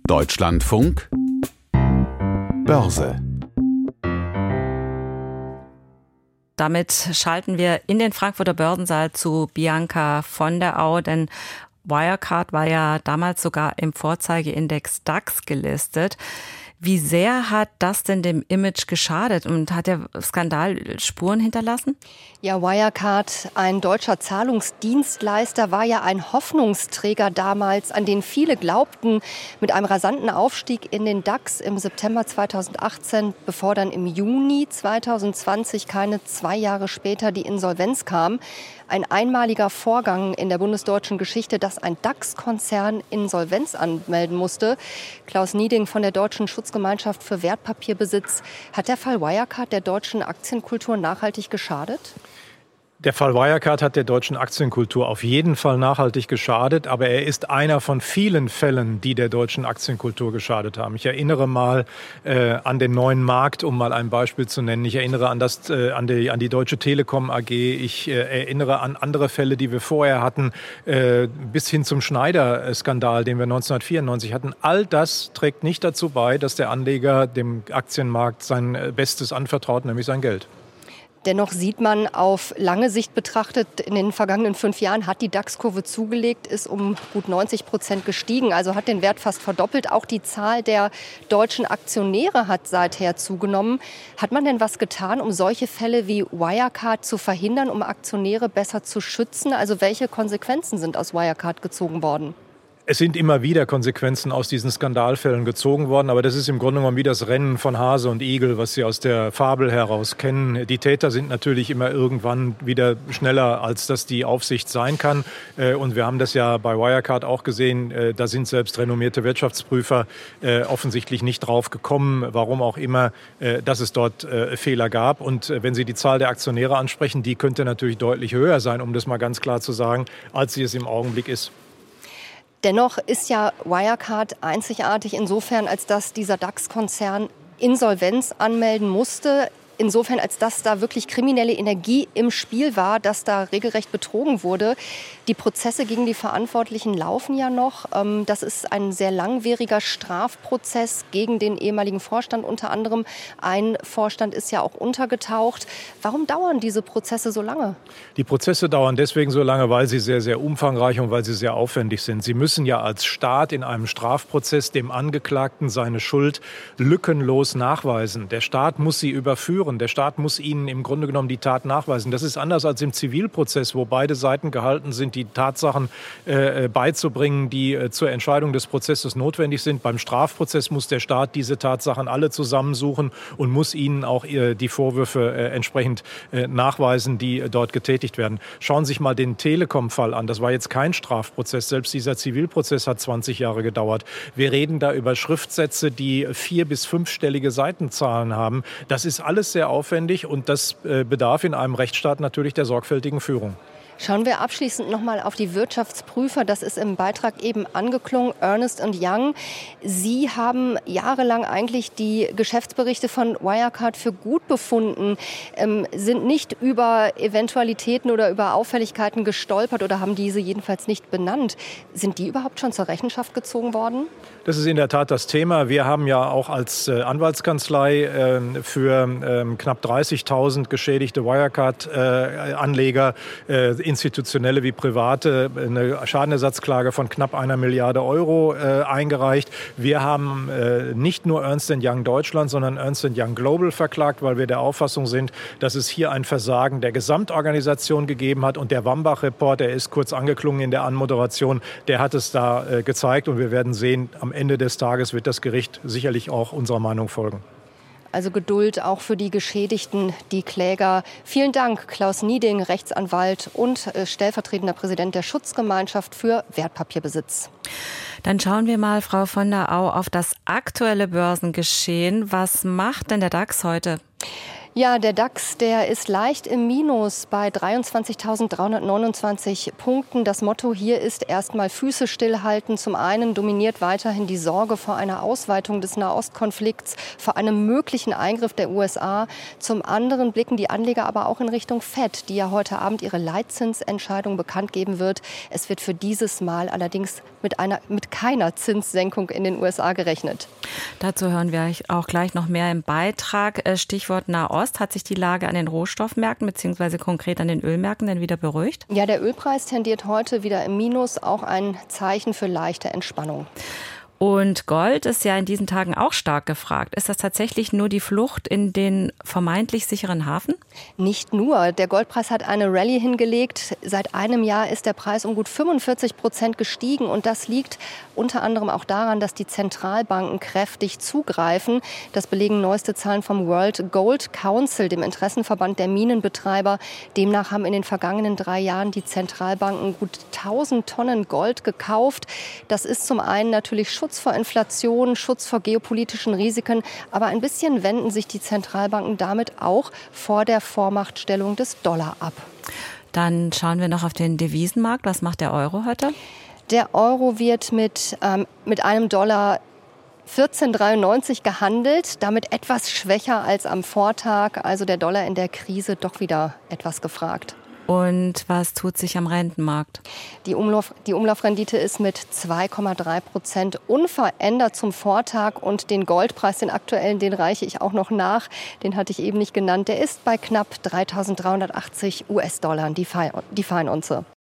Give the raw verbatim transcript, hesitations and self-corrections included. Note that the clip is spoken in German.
Deutschlandfunk Börse. Damit schalten wir in den Frankfurter Börsensaal zu Bianca von der Au, denn Wirecard war ja damals sogar im Vorzeigeindex DAX gelistet. Wie sehr hat das denn dem Image geschadet und hat der Skandal Spuren hinterlassen? Ja, Wirecard, ein deutscher Zahlungsdienstleister, war ja ein Hoffnungsträger damals, an den viele glaubten, mit einem rasanten Aufstieg in den DAX im September zweitausendachtzehn, bevor dann im Juni zweitausendzwanzig, keine zwei Jahre später, die Insolvenz kam. Ein einmaliger Vorgang in der bundesdeutschen Geschichte, dass ein DAX-Konzern Insolvenz anmelden musste. Klaus Nieding von der Deutschen Schutzgemeinschaft für Wertpapierbesitz. Hat der Fall Wirecard der deutschen Aktienkultur nachhaltig geschadet? Der Fall Wirecard hat der deutschen Aktienkultur auf jeden Fall nachhaltig geschadet, aber er ist einer von vielen Fällen, die der deutschen Aktienkultur geschadet haben. Ich erinnere mal äh, an den neuen Markt, um mal ein Beispiel zu nennen. Ich erinnere an, das, äh, an, die, an die Deutsche Telekom A G. Ich äh, erinnere an andere Fälle, die wir vorher hatten, äh, bis hin zum Schneider-Skandal, den wir neunzehnhundertvierundneunzig hatten. All das trägt nicht dazu bei, dass der Anleger dem Aktienmarkt sein Bestes anvertraut, nämlich sein Geld. Dennoch sieht man auf lange Sicht betrachtet, in den vergangenen fünf Jahren hat die DAX-Kurve zugelegt, ist um gut neunzig Prozent gestiegen, also hat den Wert fast verdoppelt. Auch die Zahl der deutschen Aktionäre hat seither zugenommen. Hat man denn was getan, um solche Fälle wie Wirecard zu verhindern, um Aktionäre besser zu schützen? Also welche Konsequenzen sind aus Wirecard gezogen worden? Es sind immer wieder Konsequenzen aus diesen Skandalfällen gezogen worden, aber das ist im Grunde genommen wie das Rennen von Hase und Igel, was Sie aus der Fabel heraus kennen. Die Täter sind natürlich immer irgendwann wieder schneller, als das die Aufsicht sein kann. Und wir haben das ja bei Wirecard auch gesehen, da sind selbst renommierte Wirtschaftsprüfer offensichtlich nicht drauf gekommen, warum auch immer, dass es dort Fehler gab. Und wenn Sie die Zahl der Aktionäre ansprechen, die könnte natürlich deutlich höher sein, um das mal ganz klar zu sagen, als sie es im Augenblick ist. Dennoch ist ja Wirecard einzigartig insofern, als dass dieser DAX-Konzern Insolvenz anmelden musste. Insofern, als dass da wirklich kriminelle Energie im Spiel war, dass da regelrecht betrogen wurde. Die Prozesse gegen die Verantwortlichen laufen ja noch. Das ist ein sehr langwieriger Strafprozess gegen den ehemaligen Vorstand unter anderem. Ein Vorstand ist ja auch untergetaucht. Warum dauern diese Prozesse so lange? Die Prozesse dauern deswegen so lange, weil sie sehr, sehr umfangreich und weil sie sehr aufwendig sind. Sie müssen ja als Staat in einem Strafprozess dem Angeklagten seine Schuld lückenlos nachweisen. Der Staat muss sie überführen. Der Staat muss ihnen im Grunde genommen die Tat nachweisen. Das ist anders als im Zivilprozess, wo beide Seiten gehalten sind, die Tatsachen äh, beizubringen, die äh, zur Entscheidung des Prozesses notwendig sind. Beim Strafprozess muss der Staat diese Tatsachen alle zusammensuchen und muss ihnen auch äh, die Vorwürfe äh, entsprechend äh, nachweisen, die äh, dort getätigt werden. Schauen Sie sich mal den Telekom-Fall an. Das war jetzt kein Strafprozess. Selbst dieser Zivilprozess hat zwanzig Jahre gedauert. Wir reden da über Schriftsätze, die vier- bis fünfstellige Seitenzahlen haben. Das ist alles sehr aufwendig und das äh, bedarf in einem Rechtsstaat natürlich der sorgfältigen Führung. Schauen wir abschließend noch mal auf die Wirtschaftsprüfer. Das ist im Beitrag eben angeklungen, Ernst and Young. Sie haben jahrelang eigentlich die Geschäftsberichte von Wirecard für gut befunden, ähm, sind nicht über Eventualitäten oder über Auffälligkeiten gestolpert oder haben diese jedenfalls nicht benannt. Sind die überhaupt schon zur Rechenschaft gezogen worden? Das ist in der Tat das Thema. Wir haben ja auch als äh, Anwaltskanzlei äh, für äh, knapp dreißigtausend geschädigte Wirecard-Anleger äh, institutionelle wie private, eine Schadenersatzklage von knapp einer Milliarde Euro äh, eingereicht. Wir haben äh, nicht nur Ernst and Young Deutschland, sondern Ernst and Young Global verklagt, weil wir der Auffassung sind, dass es hier ein Versagen der Gesamtorganisation gegeben hat. Und der Wambach-Report, der ist kurz angeklungen in der Anmoderation, der hat es da äh, gezeigt. Und wir werden sehen, am Ende des Tages wird das Gericht sicherlich auch unserer Meinung folgen. Also Geduld auch für die Geschädigten, die Kläger. Vielen Dank, Klaus Nieding, Rechtsanwalt und äh, stellvertretender Präsident der Schutzgemeinschaft für Wertpapierbesitz. Dann schauen wir mal, Frau von der Au, auf das aktuelle Börsengeschehen. Was macht denn der DAX heute? Ja, der DAX, der ist leicht im Minus bei dreiundzwanzigtausenddreihundertneunundzwanzig Punkten. Das Motto hier ist erstmal Füße stillhalten. Zum einen dominiert weiterhin die Sorge vor einer Ausweitung des Nahostkonflikts, vor einem möglichen Eingriff der U S A. Zum anderen blicken die Anleger aber auch in Richtung Fed, die ja heute Abend ihre Leitzinsentscheidung bekannt geben wird. Es wird für dieses Mal allerdings mit einer, mit keiner Zinssenkung in den U S A gerechnet. Dazu hören wir auch gleich noch mehr im Beitrag. Stichwort Nahost. Hat sich die Lage an den Rohstoffmärkten bzw. konkret an den Ölmärkten denn wieder beruhigt? Ja, der Ölpreis tendiert heute wieder im Minus, auch ein Zeichen für leichte Entspannung. Und Gold ist ja in diesen Tagen auch stark gefragt. Ist das tatsächlich nur die Flucht in den vermeintlich sicheren Hafen? Nicht nur. Der Goldpreis hat eine Rallye hingelegt. Seit einem Jahr ist der Preis um gut fünfundvierzig Prozent gestiegen. Und das liegt unter anderem auch daran, dass die Zentralbanken kräftig zugreifen. Das belegen neueste Zahlen vom World Gold Council, dem Interessenverband der Minenbetreiber. Demnach haben in den vergangenen drei Jahren die Zentralbanken gut tausend Tonnen Gold gekauft. Das ist zum einen natürlich Schutz vor Inflation, Schutz vor geopolitischen Risiken. Aber ein bisschen wenden sich die Zentralbanken damit auch vor der Vormachtstellung des Dollar ab. Dann schauen wir noch auf den Devisenmarkt. Was macht der Euro heute? Der Euro wird mit, ähm, mit einem Dollar vierzehn Komma dreiundneunzig gehandelt, damit etwas schwächer als am Vortag. Also der Dollar in der Krise doch wieder etwas gefragt. Und was tut sich am Rentenmarkt? Die, Umlauf, die Umlaufrendite ist mit zwei Komma drei Prozent unverändert zum Vortag. Und den Goldpreis, den aktuellen, den reiche ich auch noch nach. Den hatte ich eben nicht genannt. Der ist bei knapp dreitausenddreihundertachtzig US-Dollar, die Feinunze.